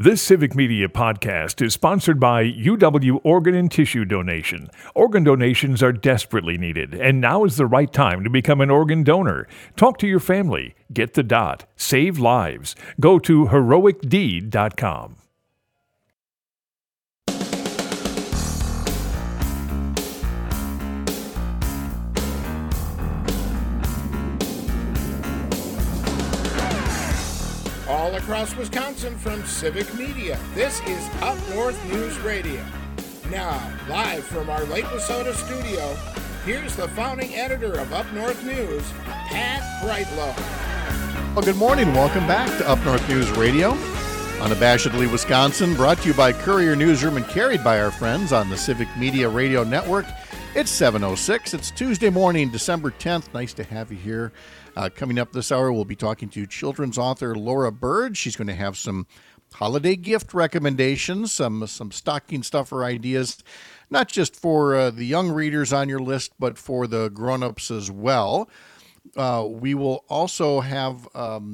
This Civic Media podcast is sponsored by UW Organ and Tissue Donation. Organ donations are desperately needed, and now is the right time to become an organ donor. Talk to your family. Get the dot. Save lives. Go to heroicdeed.com. All across Wisconsin from Civic Media, this is Up North News Radio. Now, live from our Lake Wissota studio, here's the founding editor of Up North News, Pat Brightlow. Well, good morning. Welcome back to Up North News Radio. Unabashedly Wisconsin, brought to you by Courier Newsroom and carried by our friends on the Civic Media Radio Network. It's 7:06. It's Tuesday morning, December 10th. Nice to have you here. Coming up this hour, we'll be talking to children's author Laura Bird. She's going to have some holiday gift recommendations, some stocking stuffer ideas, not just for the young readers on your list, but for the grown-ups as well. We will also have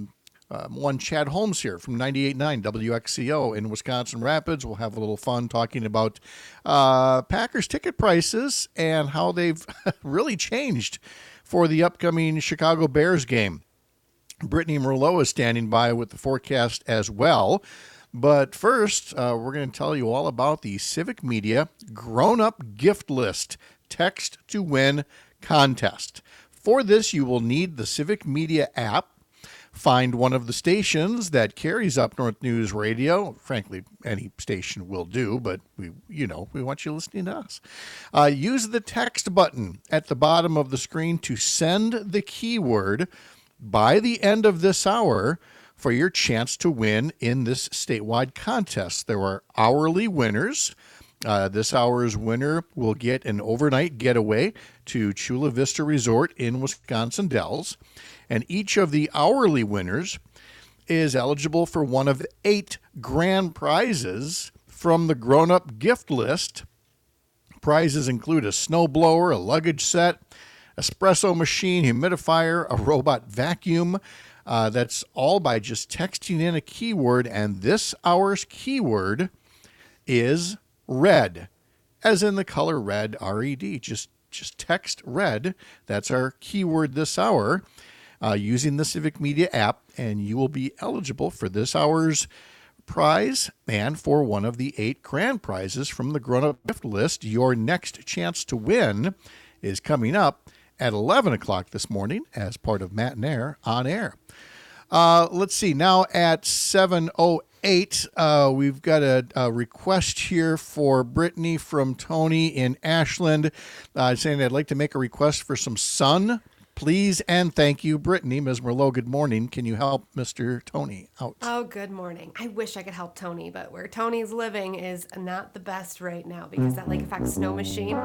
one Chad Holmes here from 98.9 WXCO in Wisconsin Rapids. We'll have a little fun talking about Packers ticket prices and how they've really changed for the upcoming Chicago Bears game. Brittany Merlot is standing by with the forecast as well. But first, we're going to tell you all about the Civic Media Grown-Up Gift List Text to Win contest. For this, you will need the Civic Media app. Find one of the stations that carries Up North News Radio. Frankly, any station will do, but we want you listening to us. Use the text button at the bottom of the screen to send the keyword by the end of this hour for your chance to win in this statewide contest. There are hourly winners. This hour's winner will get an overnight getaway to Chula Vista Resort in Wisconsin Dells. And each of the hourly winners is eligible for one of 8 grand prizes from the grown-up gift list. Prizes include a snowblower, a luggage set, espresso machine, humidifier, a robot vacuum. That's all by just texting in a keyword, and this hour's keyword is red, as in the color red, R-E-D. Just text red. That's our keyword this hour. Using the Civic Media app, and you will be eligible for this hour's prize and for one of the 8 grand prizes from the grown-up gift list. Your next chance to win is coming up at 11 o'clock this morning as part of Matinaire on Air. Let's see, now at 7:08, we've got a request here for Brittany from Tony in Ashland, saying I'd like to make a request for some sun. Please and thank you, Brittany. Ms. Merlot, good morning. Can you help Mr. Tony out? Oh, good morning. I wish I could help Tony, but where Tony's living is not the best right now because that Lake Effect snow machine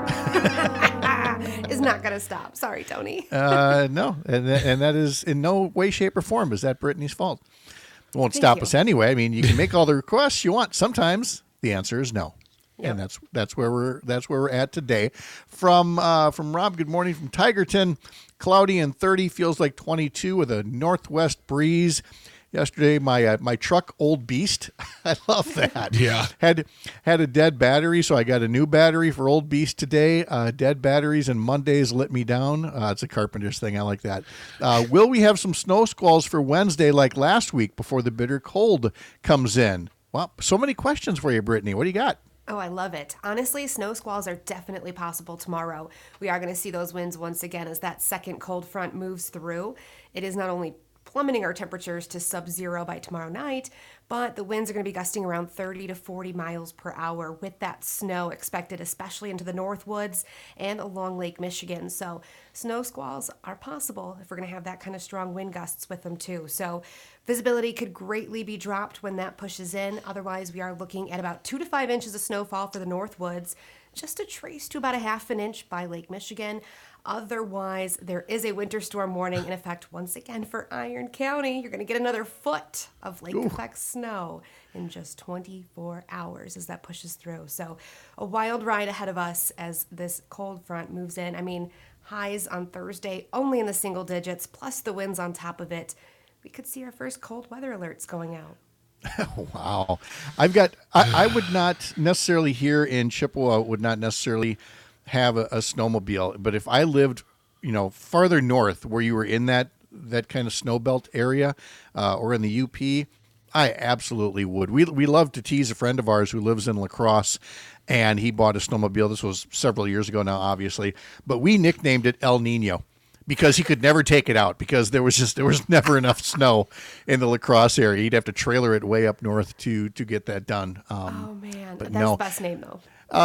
is not going to stop. Sorry, Tony. No, and that is in no way, shape, or form is that Brittany's fault. It won't stop us anyway. I mean, you can make all the requests you want. Sometimes the answer is no. Yep. And that's where we're at today. From Rob, good morning from Tigerton. Cloudy and 30, feels like 22 with a northwest breeze. Yesterday, my truck, Old Beast, I love that. Yeah. Had a dead battery, so I got a new battery for Old Beast today. Dead batteries and Mondays let me down. It's a carpenter's thing. I like that. Will we have some snow squalls for Wednesday like last week before the bitter cold comes in? Well, so many questions for you, Brittany. What do you got? Oh, I love it. Honestly, snow squalls are definitely possible tomorrow. We are going to see those winds once again as that second cold front moves through. It is not only plummeting our temperatures to sub-zero by tomorrow night, but the winds are going to be gusting around 30 to 40 miles per hour with that snow expected, especially into the North Woods and along Lake Michigan. So snow squalls are possible if we're going to have that kind of strong wind gusts with them too. So visibility could greatly be dropped when that pushes in. Otherwise, we are looking at about 2 to 5 inches of snowfall for the North Woods, just a trace to about a half an inch by Lake Michigan. Otherwise, there is a winter storm warning in effect once again for Iron County. You're going to get another foot of lake effect snow in just 24 hours as that pushes through. So a wild ride ahead of us as this cold front moves in. I mean, highs on Thursday only in the single digits, plus the winds on top of it. We could see our first cold weather alerts going out. Wow. I would not necessarily here in Chippewa would not necessarily have a snowmobile, but if I lived, farther north where you were in that kind of snow belt area, or in the UP, I absolutely would. We love to tease a friend of ours who lives in La Crosse, and he bought a snowmobile. This was several years ago now, obviously, but we nicknamed it El Nino, because he could never take it out because there was never enough snow in the La Crosse area. He'd have to trailer it way up north to get that done. Oh man, but that's the best name though.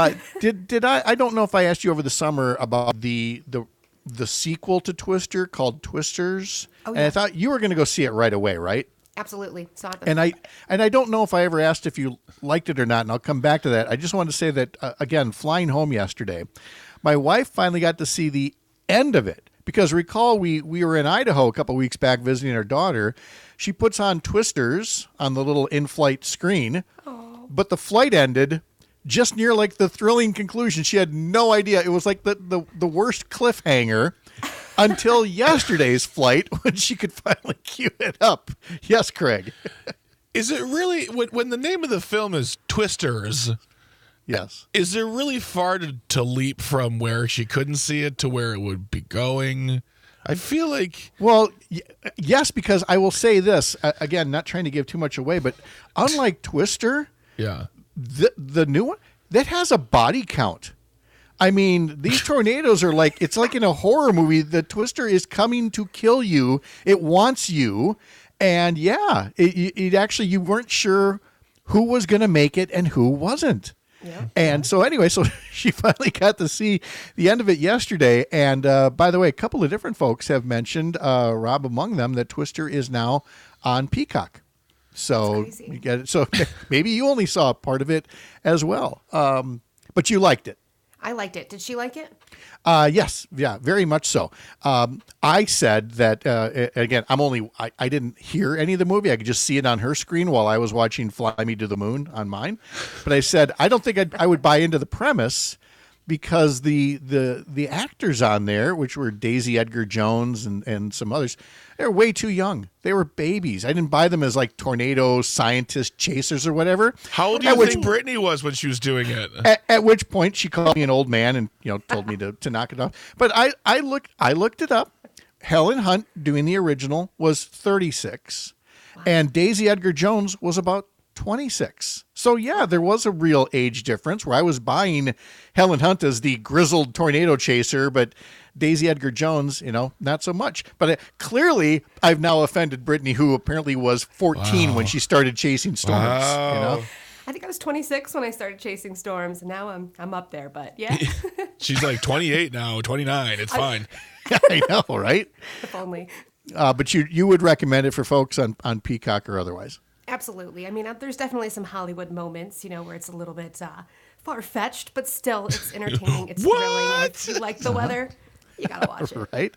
Did I don't know if I asked you over the summer about the sequel to Twister called Twisters. Oh, And I thought you were going to go see it right away, right? Absolutely. Saw it. And I don't know if I ever asked if you liked it or not, and I'll come back to that. I just wanted to say that again, flying home yesterday, my wife finally got to see the end of it. Because recall, we were in Idaho a couple of weeks back visiting our daughter. She puts on Twisters on the little in-flight screen, but the flight ended just near like the thrilling conclusion. She had no idea. It was like the worst cliffhanger until yesterday's flight when she could finally cue it up. Yes, Craig. Is it really, when the name of the film is Twisters... Yes. Is there really far to leap from where she couldn't see it to where it would be going? I feel like... Well, yes, because I will say this, again, not trying to give too much away, but unlike Twister, yeah, the new one, that has a body count. I mean, these tornadoes are like, it's like in a horror movie. The Twister is coming to kill you. It wants you. And yeah, it actually, you weren't sure who was going to make it and who wasn't. Yeah. And so anyway, so she finally got to see the end of it yesterday. And by the way, a couple of different folks have mentioned, Rob among them, that Twister is now on Peacock. So you get it. So maybe you only saw part of it as well. But you liked it. I liked it. Did she like it? Yes. Yeah, very much so. I said that, again, I didn't hear any of the movie. I could just see it on her screen while I was watching Fly Me to the Moon on mine. But I said, I don't think I would buy into the premise because the actors on there, which were Daisy Edgar Jones and some others, they're way too young. They were babies. I didn't buy them as like tornado scientist chasers or whatever. How old do you think Brittany was when she was doing it? At which point she called me an old man and told me to knock it off. But I looked it up. Helen Hunt doing the original was 36, and Daisy Edgar Jones was about 26. So yeah, there was a real age difference where I was buying Helen Hunt as the grizzled tornado chaser, but Daisy Edgar Jones, not so much. But clearly I've now offended Brittany, who apparently was 14 when she started chasing storms. Wow. I think I was 26 when I started chasing storms, and now I'm up there. But yeah, she's like 28 now, 29. It's fine. I know, right? If only. But you would recommend it for folks on Peacock or otherwise? Absolutely. I mean, there's definitely some Hollywood moments, where it's a little bit far-fetched, but still it's entertaining. It's thrilling. If you like the weather, you got to watch it. Right.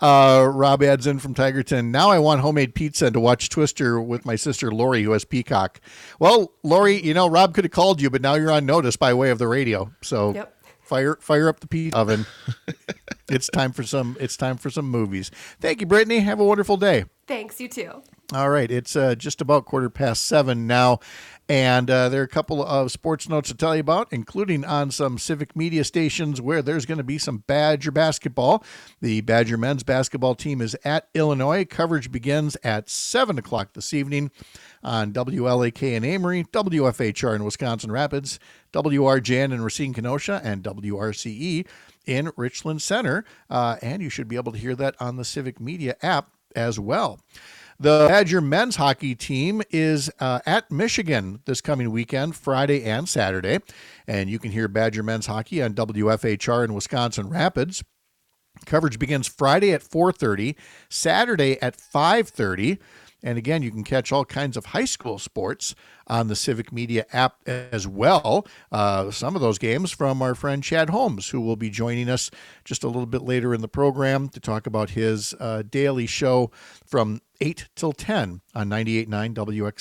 Rob adds in from Tigerton. Now I want homemade pizza and to watch Twister with my sister Lori, who has Peacock. Well, Lori, Rob could have called you, but now you're on notice by way of the radio. So yep. Fire up the pizza oven. It's time for some movies. Thank you, Brittany. Have a wonderful day. Thanks, you too. All right, it's just about 7:15 now, and there are a couple of sports notes to tell you about, including on some Civic Media stations where there's going to be some Badger basketball. The Badger men's basketball team is at Illinois. Coverage begins at 7 o'clock this evening on WLAK in Amory, WFHR in Wisconsin Rapids, WRJN in Racine Kenosha, and WRCE in Richland Center. And you should be able to hear that on the Civic Media app as well. The Badger men's hockey team is at Michigan this coming weekend, Friday and Saturday. And you can hear Badger men's hockey on WFHR in Wisconsin Rapids. Coverage begins Friday at 4:30, Saturday at 5:30. And again, you can catch all kinds of high school sports on the Civic Media app as well. Some of those games from our friend Chad Holmes, who will be joining us just a little bit later in the program to talk about his daily show from 8 till 10 on 98.9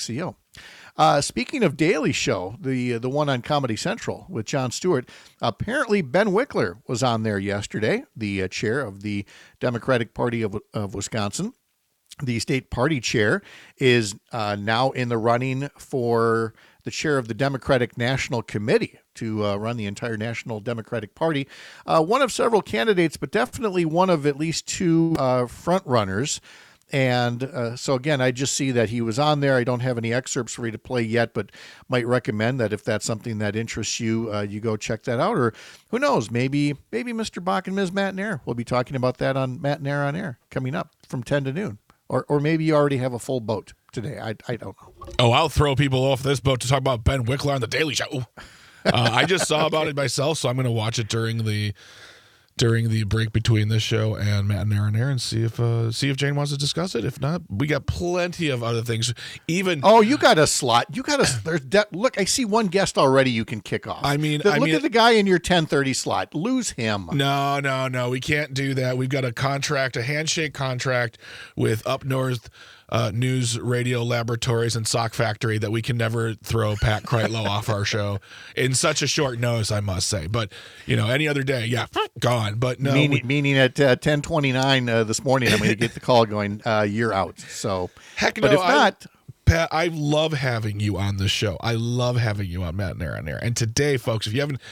WXCO. Speaking of daily show, the one on Comedy Central with Jon Stewart, apparently Ben Wickler was on there yesterday, the chair of the Democratic Party of Wisconsin. the state party chair, is now in the running for the chair of the Democratic National Committee to run the entire National Democratic Party. One of several candidates, but definitely one of at least two front runners. And so, again, I just see that he was on there. I don't have any excerpts for you to play yet, but might recommend that if that's something that interests you, you go check that out. Or who knows, maybe Mr. Bach and Ms. Matt and Air. We'll be talking about that on Matt and Air on Air coming up from 10 to noon. Or maybe you already have a full boat today. I don't know. Oh, I'll throw people off this boat to talk about Ben Wickler on The Daily Show. I just saw about it myself, so I'm going to watch it during the break between this show and Matt and Aaron here and see if Jane wants to discuss it. If not, we got plenty of other things. You got a slot. Look, I see one guest already you can kick off. Look at the guy in your 10:30 slot. Lose him. No, we can't do that. We've got a handshake contract with Up North News Radio Laboratories and Sock Factory that we can never throw Pat Kreitlow off our show in such a short notice, I must say. But any other day, gone. But no, meaning at 10:29 this morning, I'm going to get the call going. You're out. So heck but no, if not, Pat, I love having you on the show. I love having you on Matt and Aaron on Air. And today, folks, if you haven't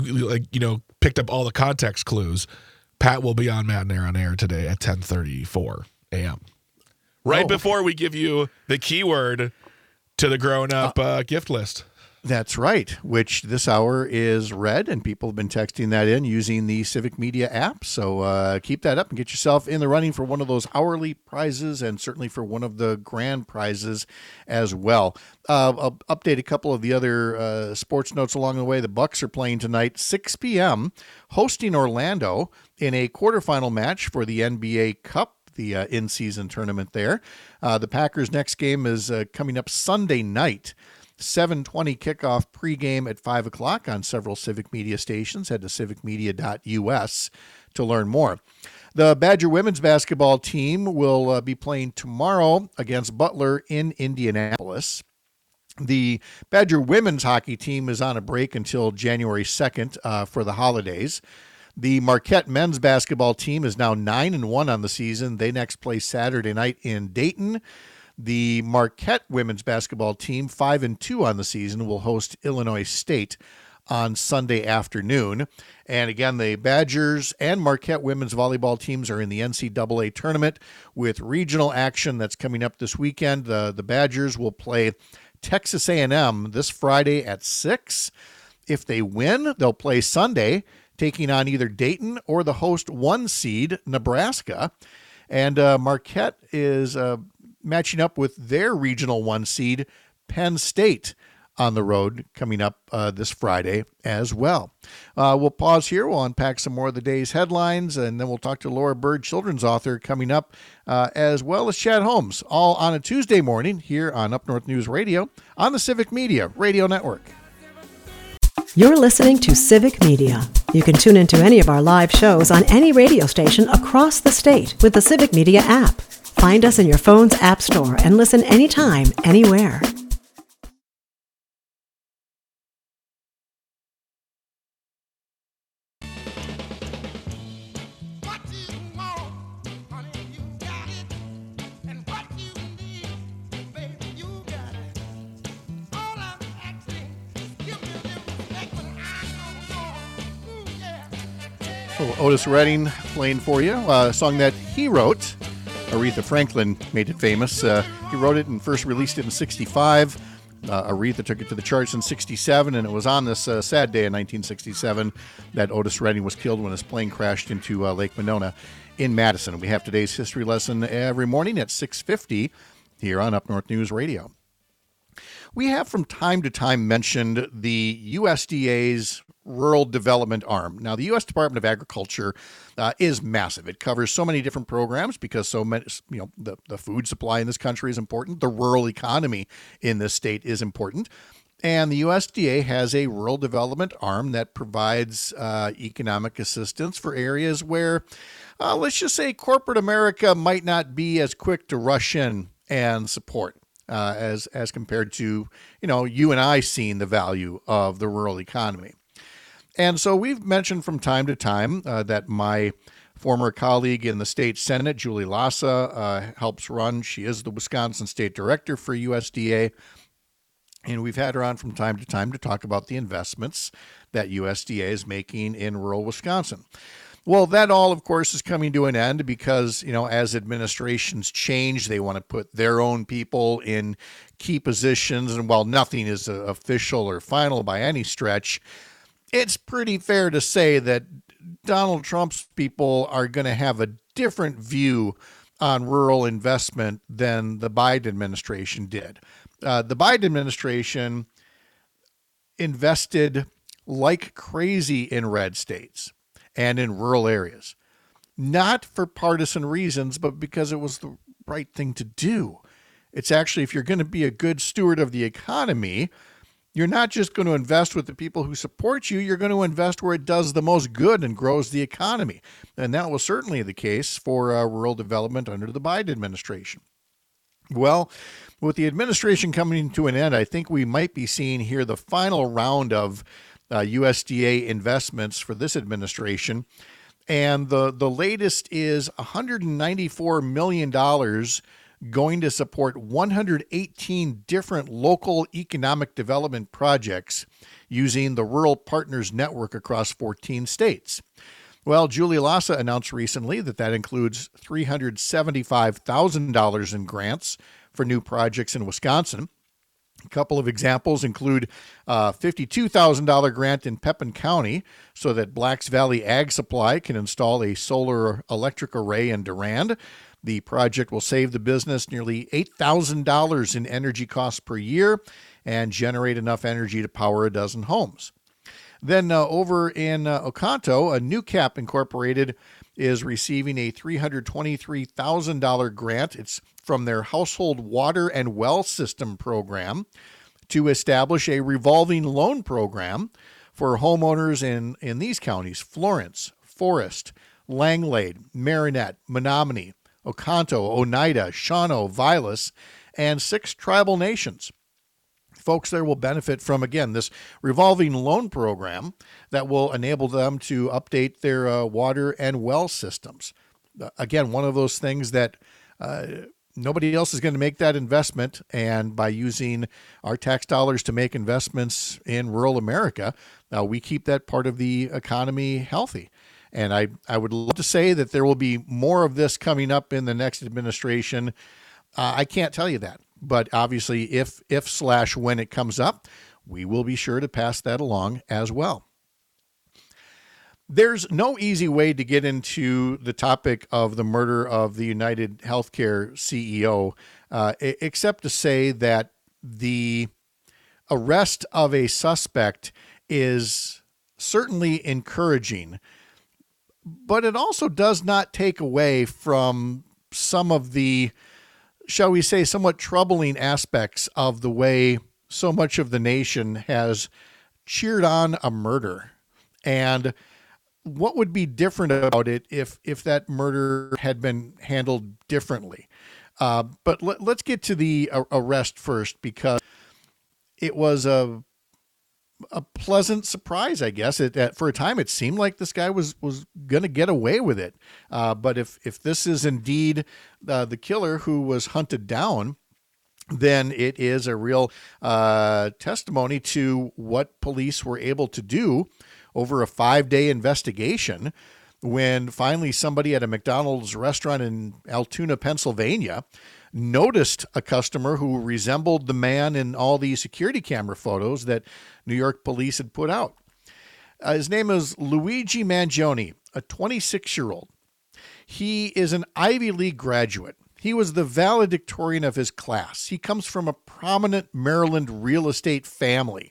picked up all the context clues, Pat will be on Matt and Aaron on Air today at 10:34 a.m. Right before we give you the keyword to the grown-up gift list. That's right, which this hour is red, and people have been texting that in using the Civic Media app. So keep that up and get yourself in the running for one of those hourly prizes and certainly for one of the grand prizes as well. I'll update a couple of the other sports notes along the way. The Bucks are playing tonight, 6 p.m., hosting Orlando in a quarterfinal match for the NBA Cup, the in-season tournament there. The Packers' next game is coming up Sunday night, 7:20 kickoff pregame at 5 o'clock on several Civic Media stations. Head to civicmedia.us to learn more. The Badger women's basketball team will be playing tomorrow against Butler in Indianapolis. The Badger women's hockey team is on a break until January 2nd for the holidays. The Marquette men's basketball team is now 9-1 on the season. They next play Saturday night in Dayton. The Marquette women's basketball team, 5-2 on the season, will host Illinois State on Sunday afternoon. And again, the Badgers and Marquette women's volleyball teams are in the NCAA tournament with regional action that's coming up this weekend. The Badgers will play Texas A&M this Friday at 6. If they win, they'll play Sunday, taking on either Dayton or the host 1 seed, Nebraska. And Marquette is matching up with their regional 1 seed, Penn State, on the road coming up this Friday as well. We'll pause here. We'll unpack some more of the day's headlines, and then we'll talk to Laura Bird, children's author, coming up, as well as Chad Holmes, all on a Tuesday morning here on Up North News Radio on the Civic Media Radio Network. You're listening to Civic Media. You can tune into any of our live shows on any radio station across the state with the Civic Media app. Find us in your phone's app store and listen anytime, anywhere. Otis Redding playing for you, a song that he wrote. Aretha Franklin made it famous. He wrote it and first released it in 65. Aretha took it to the charts in 67, and it was on this sad day in 1967 that Otis Redding was killed when his plane crashed into Lake Monona in Madison. We have today's history lesson every morning at 6:50 here on Up North News Radio. We have from time to time mentioned the USDA's Rural Development Arm. Now, the U.S. Department of Agriculture is massive. It covers so many different programs because so many, the food supply in this country is important. The rural economy in this state is important. And the USDA has a rural development arm that provides economic assistance for areas where, let's just say, corporate America might not be as quick to rush in and support. As compared to, you and I seeing the value of the rural economy. And so we've mentioned from time to time that my former colleague in the state Senate, Julie Lassa, helps run. She is the Wisconsin State Director for USDA. And we've had her on from time to time to talk about the investments that USDA is making in rural Wisconsin. Well, that all, of course, is coming to an end because, as administrations change, they want to put their own people in key positions. And while nothing is official or final by any stretch, it's pretty fair to say that Donald Trump's people are going to have a different view on rural investment than the Biden administration did. The Biden administration invested like crazy in red states and in rural areas, not for partisan reasons, but because it was the right thing to do. It's actually, if you're going to be a good steward of the economy, you're not just going to invest with the people who support you, you're going to invest where it does the most good and grows the economy. And that was certainly the case for rural development under the Biden administration. Well, with the administration coming to an end, I think we might be seeing here the final round of USDA investments for this administration. And the latest is $194 million going to support 118 different local economic development projects using the Rural Partners Network across 14 states. Well, Julie Lassa announced recently that includes $375,000 in grants for new projects in Wisconsin. A couple of examples include a $52,000 grant in Pepin County so that Blacks Valley Ag Supply can install a solar electric array in Durand. The project will save the business nearly $8,000 in energy costs per year and generate enough energy to power a dozen homes. Then over in Oconto, a New Cap Incorporated is receiving a $323,000 grant. It's from their Household Water and Well System program to establish a revolving loan program for homeowners in these counties: Florence, Forest, Langlade, Marinette, Menominee, Oconto, Oneida, Shawano, Vilas, and 6 tribal nations. Folks there will benefit from, again, this revolving loan program that will enable them to update their water and well systems. Again, one of those things that nobody else is going to make that investment, and by using our tax dollars to make investments in rural America, we keep that part of the economy healthy. And I would love to say that there will be more of this coming up in the next administration. I can't tell you that. But obviously, if/when it comes up, we will be sure to pass that along as well. There's no easy way to get into the topic of the murder of the United Healthcare CEO, except to say that the arrest of a suspect is certainly encouraging, but it also does not take away from some of the, shall we say, somewhat troubling aspects of the way so much of the nation has cheered on a murder. And what would be different about it if that murder had been handled differently? But let's get to the arrest first, because it was a pleasant surprise, I guess. For a time, it seemed like this guy was going to get away with it. But if this is indeed the killer who was hunted down, then it is a real testimony to what police were able to do over a 5-day investigation, when finally somebody at a McDonald's restaurant in Altoona, Pennsylvania, noticed a customer who resembled the man in all the security camera photos that New York police had put out. His name is Luigi Mangione, a 26-year-old. He is an Ivy League graduate. He was the valedictorian of his class. He comes from a prominent Maryland real estate family.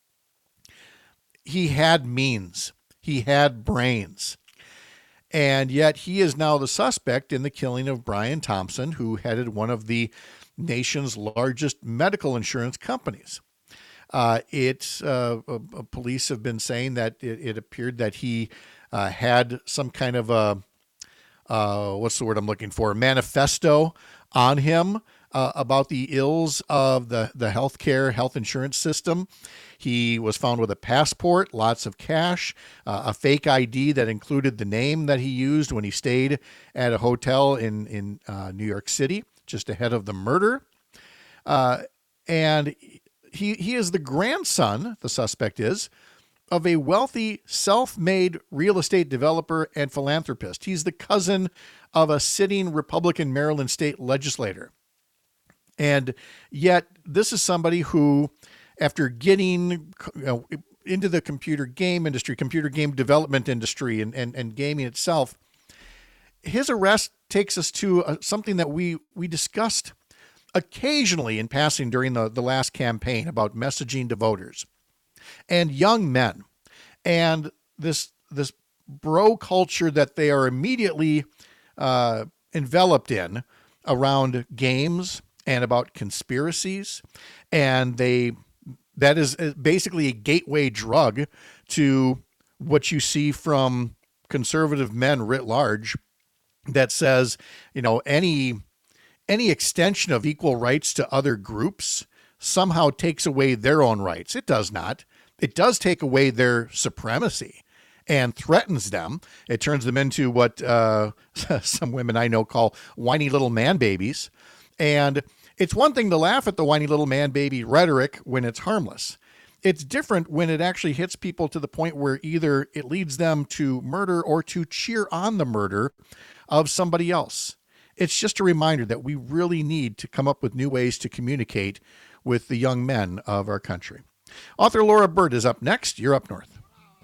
He had means. He had brains. And yet he is now the suspect in the killing of Brian Thompson, who headed one of the nation's largest medical insurance companies. Police have been saying that it appeared that he had some kind of a, what's the word I'm looking for, manifesto on him about the ills of the health insurance system. He was found with a passport, lots of cash, a fake ID that included the name that he used when he stayed at a hotel in New York City, just ahead of the murder. And he is the grandson, the suspect is, of a wealthy, self-made real estate developer and philanthropist. He's the cousin of a sitting Republican Maryland state legislator. And yet this is somebody who, after getting into the computer game industry, computer game development industry and gaming itself, his arrest takes us to something that we discussed occasionally in passing during the last campaign about messaging to voters and young men, and this bro culture that they are immediately enveloped in around games and about conspiracies. And that is basically a gateway drug to what you see from conservative men writ large that says, any extension of equal rights to other groups somehow takes away their own rights. It does not. It does take away their supremacy and threatens them. It turns them into what some women I know call whiny little man babies. And it's one thing to laugh at the whiny little man baby rhetoric when it's harmless. It's different when it actually hits people to the point where either it leads them to murder or to cheer on the murder of somebody else. It's just a reminder that we really need to come up with new ways to communicate with the young men of our country. Author Laura Bird is up next. You're Up North.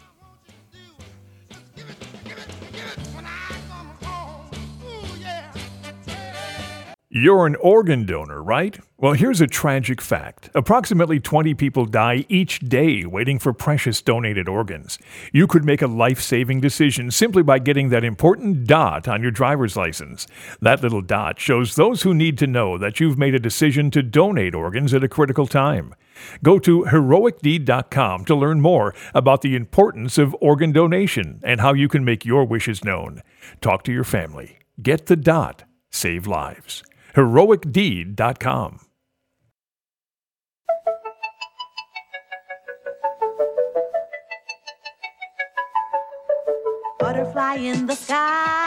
You're an organ donor, right? Well, here's a tragic fact. Approximately 20 people die each day waiting for precious donated organs. You could make a life-saving decision simply by getting that important dot on your driver's license. That little dot shows those who need to know that you've made a decision to donate organs at a critical time. Go to heroicdeed.com to learn more about the importance of organ donation and how you can make your wishes known. Talk to your family. Get the dot. Save lives. heroicdeed.com. Butterfly in the sky,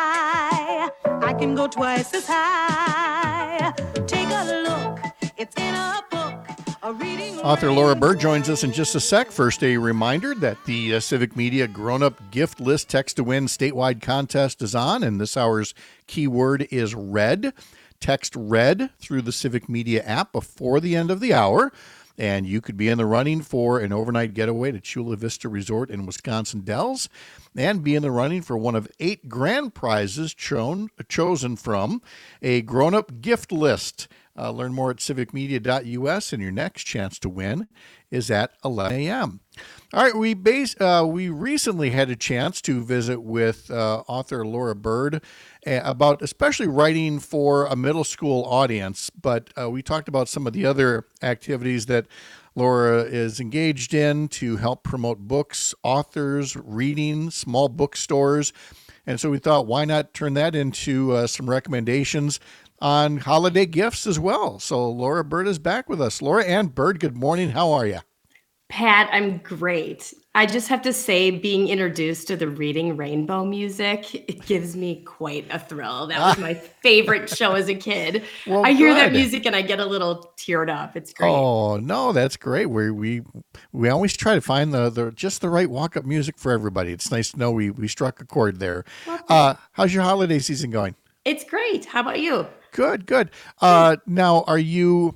I can go twice as high. Take a look, it's in a book, a reading. Author Laura Bird joins us in just a sec. First, a reminder that the Civic Media Grown-Up Gift List Text to Win statewide contest is on, and this hour's keyword is red. Text RED through the Civic Media app before the end of the hour, and you could be in the running for an overnight getaway to Chula Vista Resort in Wisconsin Dells, and be in the running for one of 8 grand prizes chosen from a grown-up gift list. Learn more at civicmedia.us, and your next chance to win is at 11 a.m. All right, we recently had a chance to visit with author Laura Bird about especially writing for a middle school audience, but we talked about some of the other activities that Laura is engaged in to help promote books, authors, reading, small bookstores, and so we thought, why not turn that into some recommendations on holiday gifts as well. So Laura Bird is back with us. Laura Ann Bird, good morning. How are you? Pat, I'm great. I just have to say, being introduced to the Reading Rainbow music, it gives me quite a thrill. That was my favorite show as a kid. Well, I hear that good. music and I get a little teared up. It's great. Oh, no, that's great. We always try to find the just the right walk-up music for everybody. It's nice to know we struck a chord there. How's your holiday season going? It's great. How about you? Good. Now, are you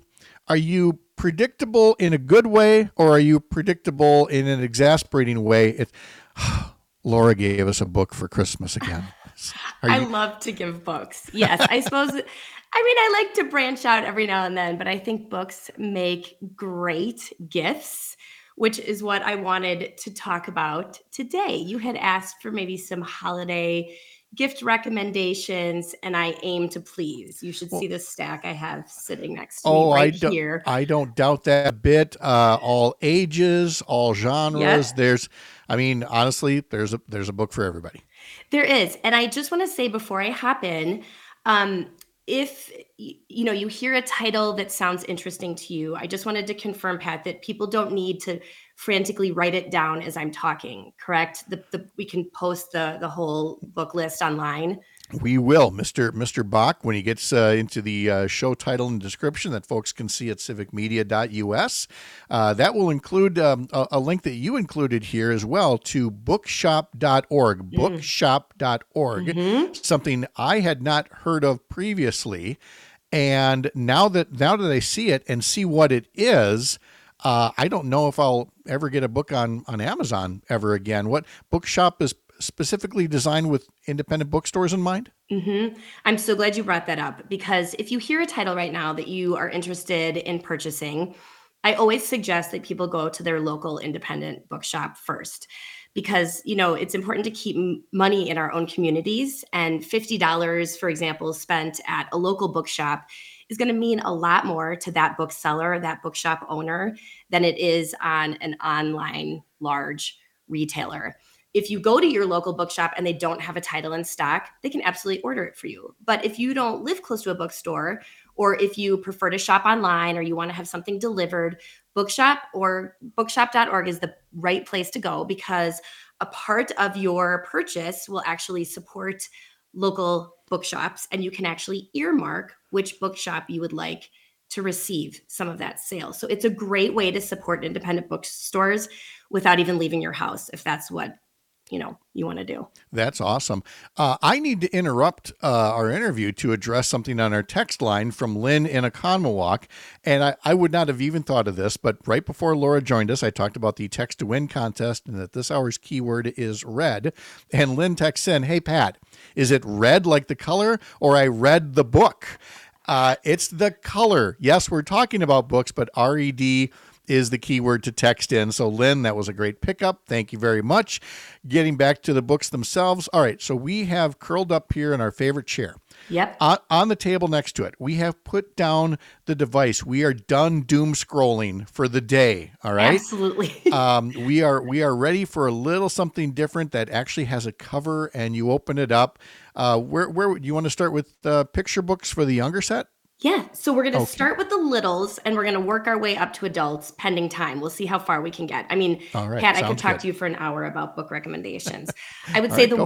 predictable in a good way, or are you predictable in an exasperating way? Laura gave us a book for Christmas again. I love to give books. Yes, I suppose. I like to branch out every now and then, but I think books make great gifts, which is what I wanted to talk about today. You had asked for maybe some holiday gift recommendations, and I aim to please. You should see the stack I have sitting next to me here. I don't doubt that a bit. All ages, all genres. Yep. Honestly, there's a book for everybody. There is. And I just want to say before I hop in, if you hear a title that sounds interesting to you, I just wanted to confirm, Pat, that people don't need to frantically write it down as I'm talking, correct? We can post the whole book list online. We will, Mr. Bach, when he gets into the show title and description that folks can see at civicmedia.us. That will include a link that you included here as well to bookshop.org, bookshop.org, something I had not heard of previously. And now that I see it and see what it is, I don't know if I'll ever get a book on Amazon ever again. What Bookshop is specifically designed with independent bookstores in mind? I'm so glad you brought that up, because if you hear a title right now that you are interested in purchasing, I always suggest that people go to their local independent bookshop first, because it's important to keep money in our own communities, and $50, for example, spent at a local bookshop is going to mean a lot more to that bookseller, that bookshop owner, than it is on an online large retailer. If you go to your local bookshop and they don't have a title in stock, they can absolutely order it for you. But if you don't live close to a bookstore, or if you prefer to shop online, or you want to have something delivered, Bookshop or bookshop.org is the right place to go, because a part of your purchase will actually support local bookshops, and you can actually earmark which bookshop you would like to receive some of that sale. So it's a great way to support independent bookstores without even leaving your house, if that's what you want to do. That's awesome. I need to interrupt our interview to address something on our text line from Lynn in Oconomowoc. And I would not have even thought of this, but right before Laura joined us, I talked about the text to win contest and that this hour's keyword is red. And Lynn texts in, "Hey, Pat, is it red like the color, or I read the book?" It's the color. Yes, we're talking about books, but RED is the keyword to text in. So Lynn, that was a great pickup. Thank you very much. Getting back to the books themselves. All right. So we have curled up here in our favorite chair. Yep. On the table next to it, we have put down the device. We are done doom scrolling for the day. All right. Absolutely. We are ready for a little something different that actually has a cover, and you open it up. Where do you want to start with picture books for the younger set? Yeah. So we're going to start with the littles, and we're going to work our way up to adults pending time. We'll see how far we can get. I mean, right, Pat, I could talk to you for an hour about book recommendations. I would say the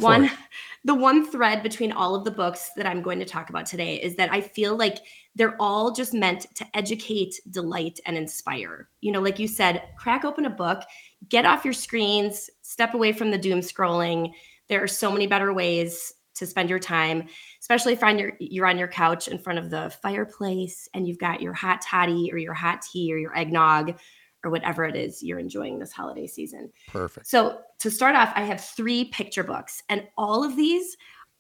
one thread between all of the books that I'm going to talk about today is that I feel like they're all just meant to educate, delight, and inspire. Like you said, crack open a book, get off your screens, step away from the doom scrolling. There are so many better ways to spend your time, especially if you're on your couch in front of the fireplace and you've got your hot toddy or your hot tea or your eggnog or whatever it is you're enjoying this holiday season. Perfect. So to start off, I have 3 picture books, and all of these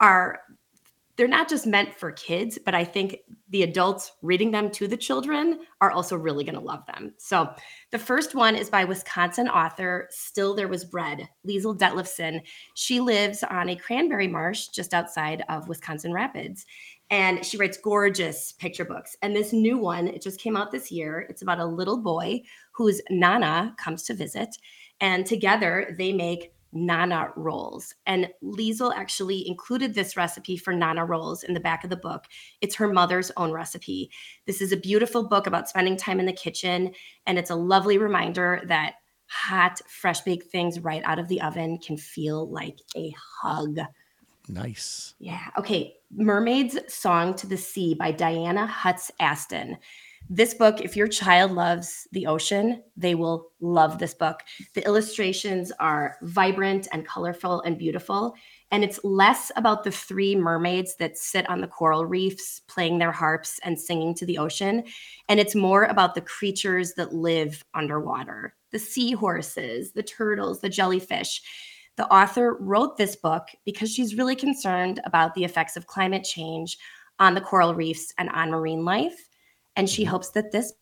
they're not just meant for kids, but I think the adults reading them to the children are also really going to love them. So the first one is by Wisconsin author Still There Was Bread, Liesl Detlefsen. She lives on a cranberry marsh just outside of Wisconsin Rapids, and she writes gorgeous picture books. And this new one, it just came out this year. It's about a little boy whose Nana comes to visit, and together they make Nana rolls. And Liesl actually included this recipe for Nana rolls in the back of the book. It's her mother's own recipe. This is a beautiful book about spending time in the kitchen, and it's a lovely reminder that hot, fresh baked things right out of the oven can feel like a hug. Nice. Yeah. Okay. Mermaid's Song to the Sea by Diana Hutz Aston. This book, if your child loves the ocean, they will love this book. The illustrations are vibrant and colorful and beautiful. And it's less about the 3 mermaids that sit on the coral reefs playing their harps and singing to the ocean. And it's more about the creatures that live underwater, the seahorses, the turtles, the jellyfish. The author wrote this book because she's really concerned about the effects of climate change on the coral reefs and on marine life. And she hopes that this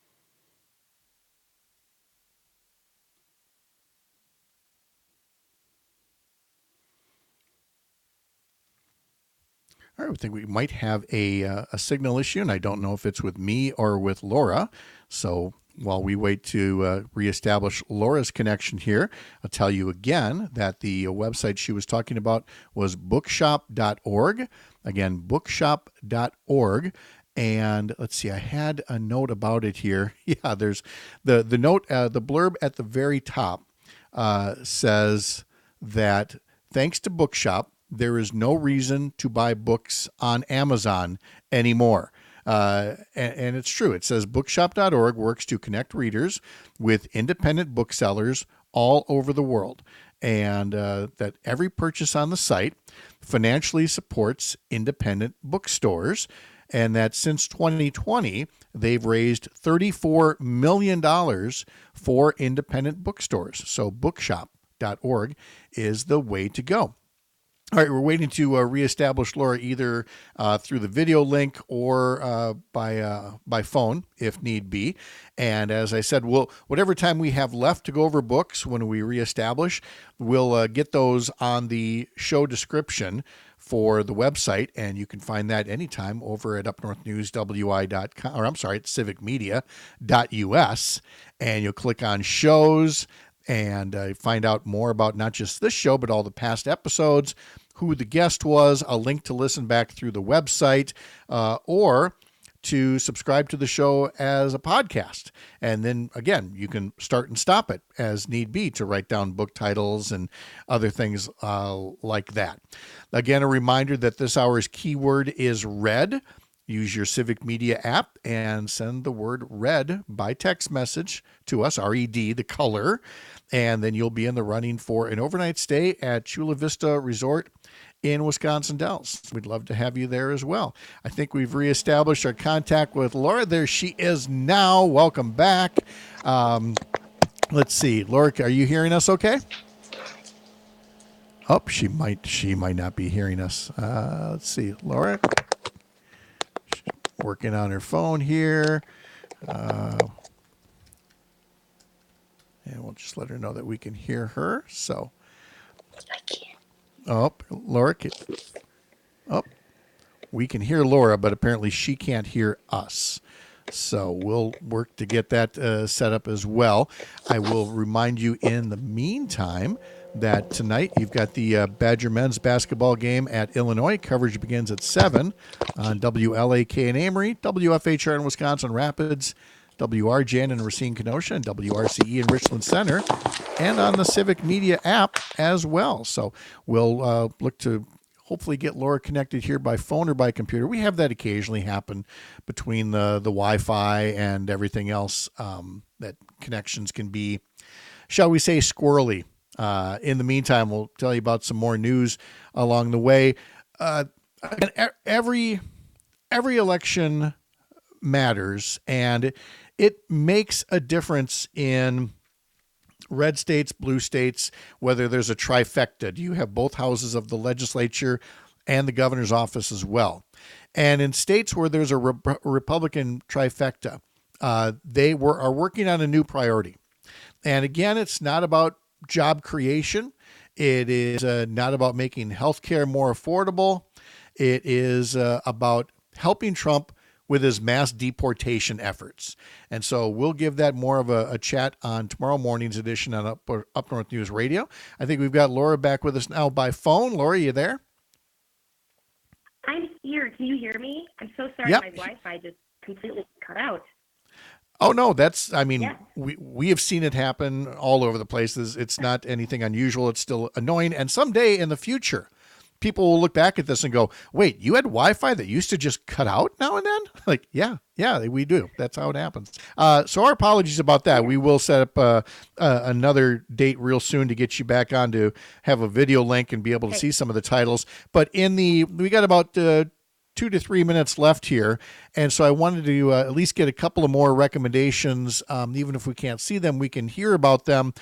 All right, I think we might have a signal issue, and I don't know if it's with me or with Laura. So while we wait to reestablish Laura's connection here, I'll tell you again that the website she was talking about was bookshop.org. Again, bookshop.org. And let's see, I had a note about it here. Yeah, there's the note, the blurb at the very top says that thanks to Bookshop, there is no reason to buy books on Amazon anymore. And it's true. It says bookshop.org works to connect readers with independent booksellers all over the world, and that every purchase on the site financially supports independent bookstores, and that since 2020, they've raised $34 million for independent bookstores. So bookshop.org is the way to go. All right, we're waiting to reestablish Laura either through the video link or by phone, if need be. And as I said, whatever time we have left to go over books when we reestablish, we'll get those on the show description for the website, and you can find that anytime over at upnorthnewswi.com, or I'm sorry, at civicmedia.us, and you'll click on shows and find out more about not just this show, but all the past episodes, who the guest was, a link to listen back through the website, or to subscribe to the show as a podcast. And then, again, you can start and stop it as need be to write down book titles and other things like that. Again, a reminder that this hour's keyword is red. Use your Civic Media app and send the word red by text message to us, R-E-D, the color, and then you'll be in the running for an overnight stay at Chula Vista Resort in Wisconsin Dells. We'd love to have you there as well. I think we've reestablished our contact with Laura. There she is now. Welcome back. Let's see. Laura, are you hearing us okay? Oh, she might not be hearing us. Let's see. Laura? Working on her phone here. And we'll just let her know that we can hear her. So, I can't. Oh, Laura. We can hear Laura, but apparently she can't hear us. So we'll work to get that set up as well. I will remind you in the meantime that tonight you've got the Badger men's basketball game at Illinois. Coverage begins at 7 on WLAK in Amory, WFHR in Wisconsin Rapids, WRJN in Racine Kenosha, and WRCE in Richland Center, and on the Civic Media app as well. So we'll look to hopefully get Laura connected here by phone or by computer. We have that occasionally happen between the Wi-Fi and everything else, that connections can be, shall we say, squirrely. In the meantime, we'll tell you about some more news along the way. Every election matters, and it makes a difference in red states, blue states, whether there's a trifecta. Do you have both houses of the legislature and the governor's office as well? And in states where there's a Republican trifecta, they are working on a new priority. And again, it's not about job creation. It is not about making healthcare more affordable. It is about helping Trump with his mass deportation efforts. And so we'll give that more of a chat on tomorrow morning's edition on Up North News Radio. I think we've got Laura back with us now by phone. Laura, you there? I'm here. Can you hear me? I'm so sorry. Yep. My Wi-Fi just completely cut out. Oh, no, we have seen it happen all over the place. It's not anything unusual. It's still annoying. And someday in the future, people will look back at this and go, wait, you had Wi-Fi that used to just cut out now and then? Like, yeah, we do. That's how it happens. So our apologies about that. We will set up another date real soon to get you back on to have a video link and be able to see some of the titles. But we got about 2 to 3 minutes left here. And so I wanted to at least get a couple of more recommendations. Even if we can't see them, we can hear about them.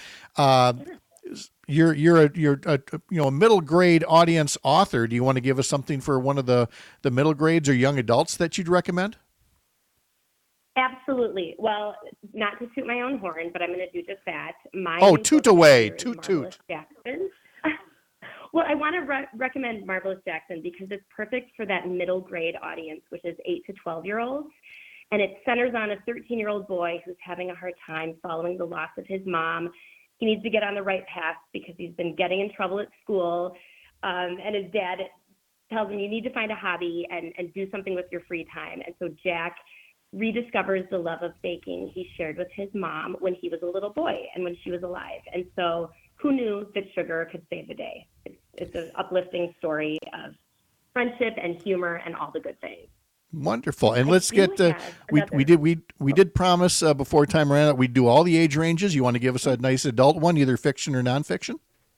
You're a middle grade audience author. Do you want to give us something for one of the middle grades or young adults that you'd recommend? Absolutely. Well, not to toot my own horn, but I'm going to do just that. Toot away. Toot. Jackson. Well, I want to recommend Marvelous Jackson because it's perfect for that middle grade audience, which is 8 to 12-year-olds. And it centers on a 13-year-old boy who's having a hard time following the loss of his mom. He needs to get on the right path because he's been getting in trouble at school. And his dad tells him, you need to find a hobby and do something with your free time. And so Jack rediscovers the love of baking he shared with his mom when he was a little boy and when she was alive. And so who knew that sugar could save the day? It's an uplifting story of friendship and humor and all the good things. Wonderful. And let's get we did promise before time ran out we'd do all the age ranges. You want to give us a nice adult one, either fiction or nonfiction?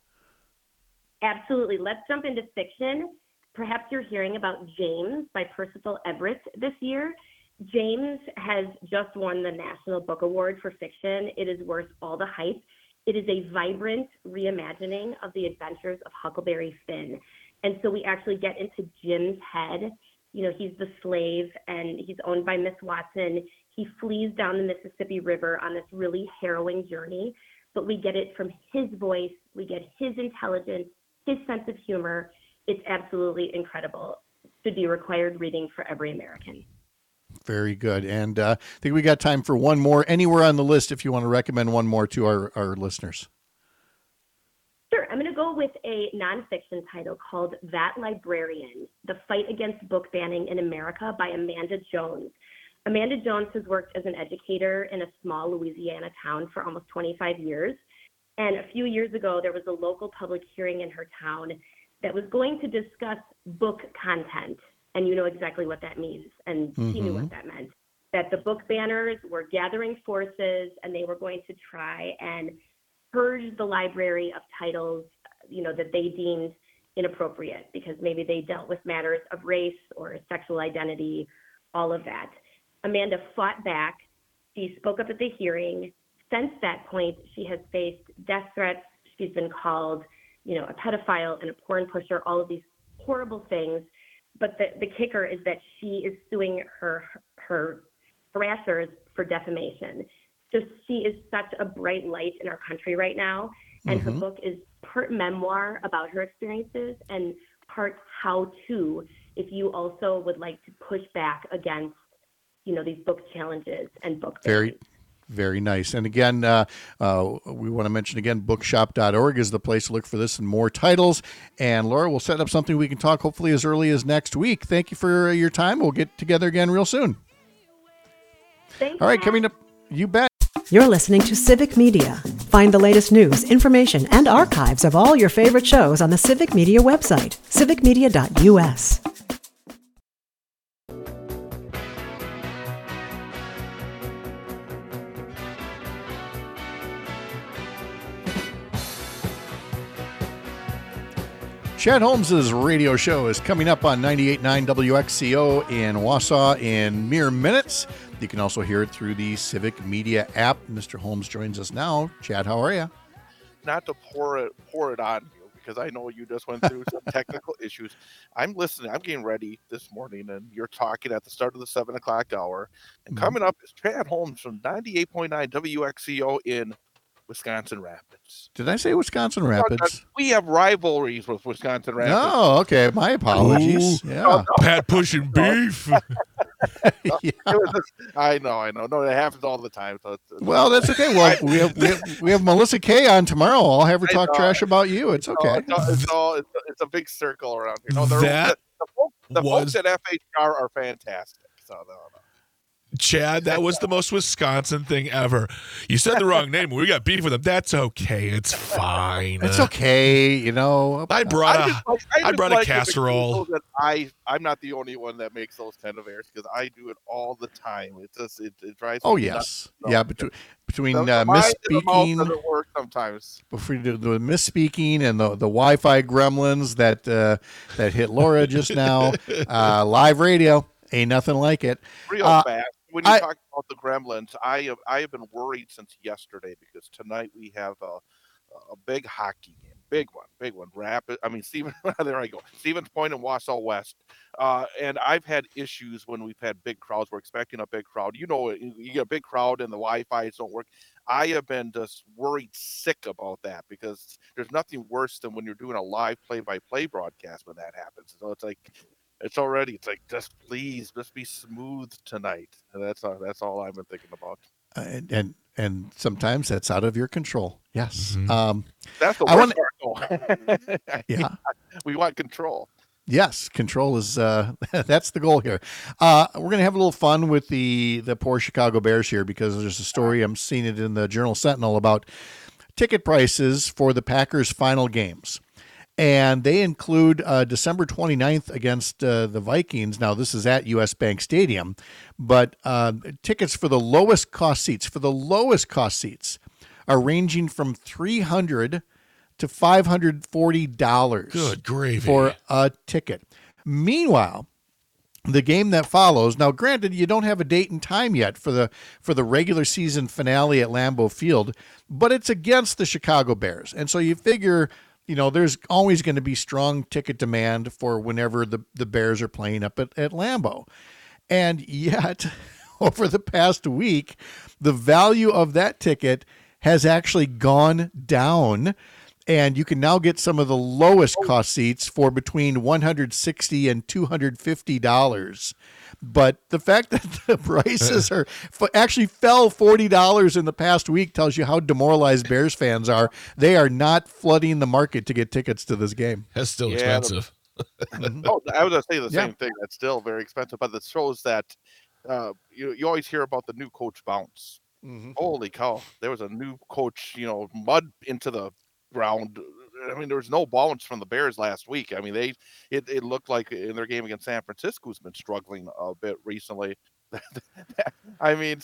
Absolutely. Let's jump into fiction. Perhaps you're hearing about James by Percival Everett this year. James has just won the National Book Award for fiction. It is worth all the hype. It is a vibrant reimagining of the adventures of Huckleberry Finn. And so we actually get into Jim's head. You know, he's the slave and he's owned by Miss Watson. He flees down the Mississippi River on this really harrowing journey, but we get it from his voice. We get his intelligence, his sense of humor. It's absolutely incredible. It should be required reading for every American. Very good. And I think we got time for one more anywhere on the list if you want to recommend one more to our listeners. Sure. I'm going to go with a nonfiction title called That Librarian, The Fight Against Book Banning in America by Amanda Jones. Amanda Jones has worked as an educator in a small Louisiana town for almost 25 years. And a few years ago, there was a local public hearing in her town that was going to discuss book content. And you know exactly what that means. And she knew what that meant. That the book banners were gathering forces and they were going to try and purge the library of titles, you know, that they deemed inappropriate because maybe they dealt with matters of race or sexual identity, all of that. Amanda fought back. She spoke up at the hearing. Since that point, she has faced death threats. She's been called, you know, a pedophile and a porn pusher, all of these horrible things. But the kicker is that she is suing her harassers for defamation. So she is such a bright light in our country right now. And her book is part memoir about her experiences and part how-to if you also would like to push back against, you know, these book challenges and book bans. Very nice. And again, we want to mention again, bookshop.org is the place to look for this and more titles. And Laura, we'll set up something we can talk hopefully as early as next week. Thank you for your time. We'll get together again real soon. Thanks. All right, coming up, you bet. You're listening to Civic Media. Find the latest news, information, and archives of all your favorite shows on the Civic Media website, civicmedia.us. Chad Holmes' radio show is coming up on 98.9 WXCO in Wausau in mere minutes. You can also hear it through the Civic Media app. Mr. Holmes joins us now. Chad, how are you? Not to pour it on you, because I know you just went through some technical issues. I'm listening. I'm getting ready this morning, and you're talking at the start of the 7 o'clock hour. And coming up is Chad Holmes from 98.9 WXCO in Wisconsin Rapids. Did I say Wisconsin Rapids? We have rivalries with Wisconsin Rapids. Oh, okay. My apologies. Ooh. Yeah. Pat pushing beef. Yeah. I know. No, it happens all the time. So Well, that's okay. Well, we have Melissa Kay on tomorrow. I'll have her talk trash about you. It's okay. It's a big circle around here. No, the folks at FHR are fantastic. So no. Chad, that was the most Wisconsin thing ever. You said the wrong name. We got beef with them. That's okay. It's fine. It's okay. You know, I brought a casserole. That I'm not the only one that makes those kind of errors because I do it all the time. It just it drives. Oh me yes, nuts. yeah. Between misspeaking, doesn't work sometimes. Before the misspeaking and the Wi-Fi gremlins that hit Laura just now, live radio ain't nothing like it. Real fast. When you talk about the gremlins, I have been worried since yesterday because tonight we have a big hockey game, big one. Rapid. I mean, there I go. Stevens Point and Wausau West. And I've had issues when we've had big crowds. We're expecting a big crowd. You know, you get a big crowd and the Wi-Fi's don't work. I have been just worried sick about that because there's nothing worse than when you're doing a live play-by-play broadcast when that happens. So it's like, It's already. It's like just please, just be smooth tonight. And that's all I've been thinking about. And sometimes that's out of your control. Yes. That's the worst part, though. Yeah. We want control. Yes, control is that's the goal here. We're going to have a little fun with the poor Chicago Bears here because there's a story, I'm seeing it in the Journal Sentinel, about ticket prices for the Packers' final games. And they include December 29th against the Vikings. Now, this is at US Bank Stadium, but tickets for the lowest cost seats, are ranging from $300 to $540. Good gravy. For a ticket. Meanwhile, the game that follows, now granted, you don't have a date and time yet for the regular season finale at Lambeau Field, but it's against the Chicago Bears. And so you figure, there's always going to be strong ticket demand for whenever the Bears are playing up at Lambeau. And yet, over the past week, the value of that ticket has actually gone down. And you can now get some of the lowest cost seats for between $160 and $250. But the fact that the prices actually fell $40 in the past week tells you how demoralized Bears fans are. They are not flooding the market to get tickets to this game. That's still expensive. I was going to say the same thing. That's still very expensive. But it shows that you always hear about the new coach bounce. Mm-hmm. Holy cow. There was a new coach, mud into the ground. I mean, there was no bounce from the Bears last week. I mean, it looked like in their game against San Francisco, who's been struggling a bit recently. I mean,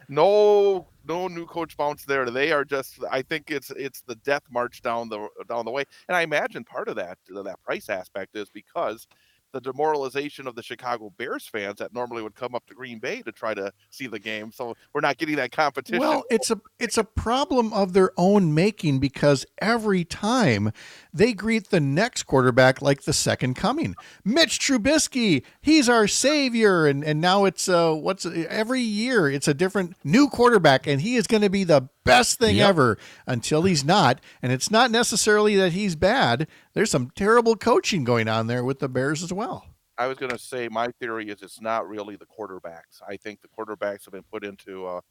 no new coach bounce there. They are just. I think it's the death march down the way. And I imagine part of that price aspect is because the demoralization of the Chicago Bears fans that normally would come up to Green Bay to try to see the game. So we're not getting that competition. Well, it's a problem of their own making because every time they greet the next quarterback like the second coming. Mitch Trubisky, he's our savior. And now it's every year it's a different new quarterback and he is going to be the best thing ever until he's not. And it's not necessarily that he's bad. There's some terrible coaching going on there with the Bears as well. I was going to say my theory is it's not really the quarterbacks. I think the quarterbacks have been put into a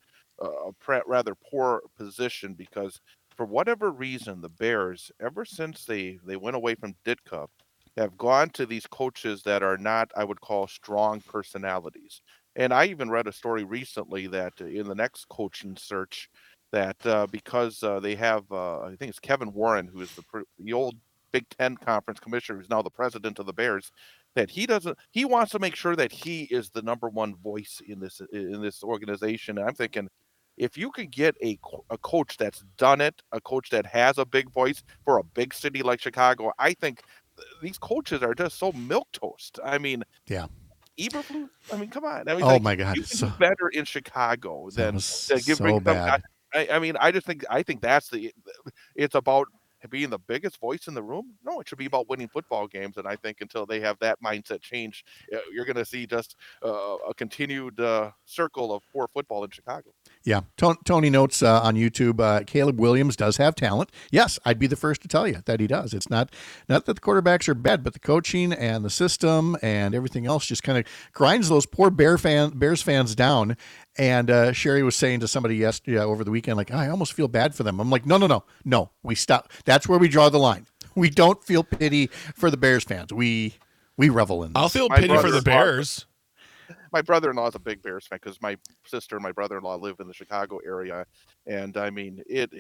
rather poor position because for whatever reason, the Bears, ever since they went away from Ditka, have gone to these coaches that are not, I would call, strong personalities. And I even read a story recently that in the next coaching search, that because they have, I think it's Kevin Warren, who is the old Big Ten Conference commissioner, who's now the president of the Bears, that he wants to make sure that he is the number one voice in this organization. And I'm thinking, if you can get a coach that's done it, a coach that has a big voice for a big city like Chicago, I think these coaches are just so milquetoast. I mean, yeah. Eberflus, I mean, come on. I mean, my God, you can do better in Chicago than give so bad. I mean, I think that's it's about being the biggest voice in the room. No, it should be about winning football games. And I think until they have that mindset change, you're going to see just a continued circle of poor football in Chicago. Yeah. Tony notes on YouTube, Caleb Williams does have talent. Yes, I'd be the first to tell you that he does. It's not that the quarterbacks are bad, but the coaching and the system and everything else just kind of grinds those poor Bears fans down. And Sherry was saying to somebody yesterday over the weekend, like, I almost feel bad for them. I'm like, no, we stop. That's where we draw the line. We don't feel pity for the Bears fans. We revel in this. I'll feel pity for the Bears. My brother-in-law is a big Bears fan because my sister and my brother-in-law live in the Chicago area. And I mean,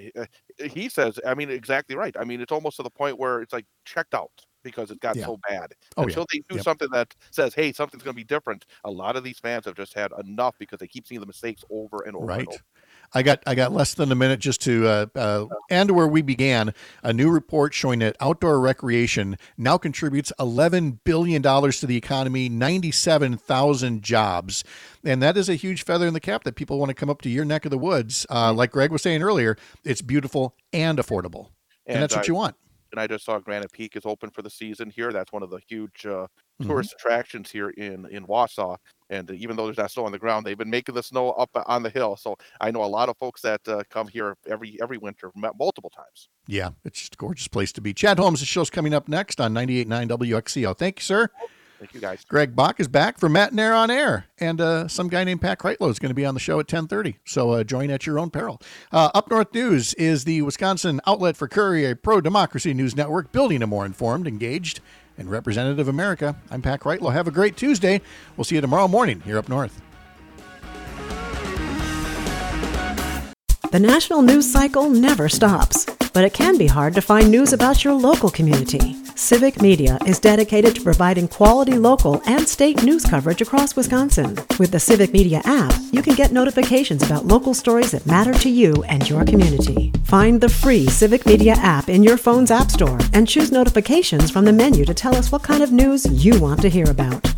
he says, I mean, exactly right. I mean, it's almost to the point where it's like checked out because it got so bad. Until they do something that says, hey, something's going to be different. A lot of these fans have just had enough because they keep seeing the mistakes over and over and over. I got less than a minute just to end where we began. A new report showing that outdoor recreation now contributes $11 billion to the economy, 97,000 jobs. And that is a huge feather in the cap that people want to come up to your neck of the woods. Like Greg was saying earlier, it's beautiful and affordable. And that's what you want. And I just saw Granite Peak is open for the season here. That's one of the huge tourist attractions here in Wausau. And even though there's not snow on the ground, they've been making the snow up on the hill. So I know a lot of folks that come here every winter multiple times. Yeah, it's just a gorgeous place to be. Chad Holmes, the show's coming up next on 98.9 WXCO. Thank you, sir. Thank you, guys. Greg Bach is back from Matt Nair on Air, and some guy named Pat Kreitlow is going to be on the show at 10:30. So join at your own peril. Up North News is the Wisconsin outlet for Courier, a pro-democracy news network, building a more informed, engaged, and representative America. I'm Pat Kreitlow. Have a great Tuesday. We'll see you tomorrow morning here up north. The national news cycle never stops, but it can be hard to find news about your local community. Civic Media is dedicated to providing quality local and state news coverage across Wisconsin. With the Civic Media app, you can get notifications about local stories that matter to you and your community. Find the free Civic Media app in your phone's app store and choose notifications from the menu to tell us what kind of news you want to hear about.